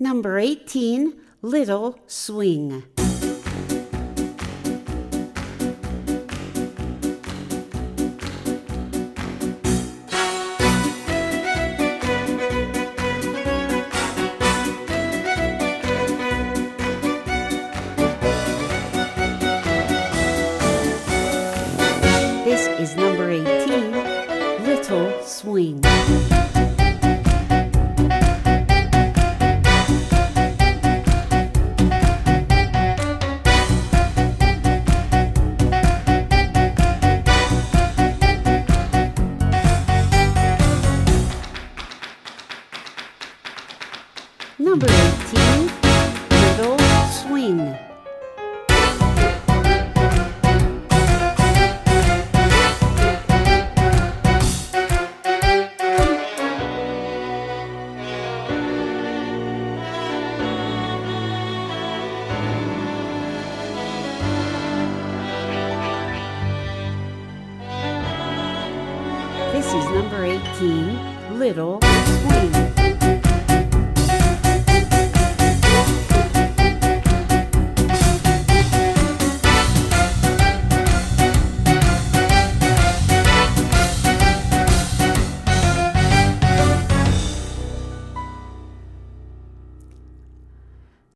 Number 18, Little Swing. This is number 18, Little Swing. Number 18, Little Swing. This is number 18, Little Swing.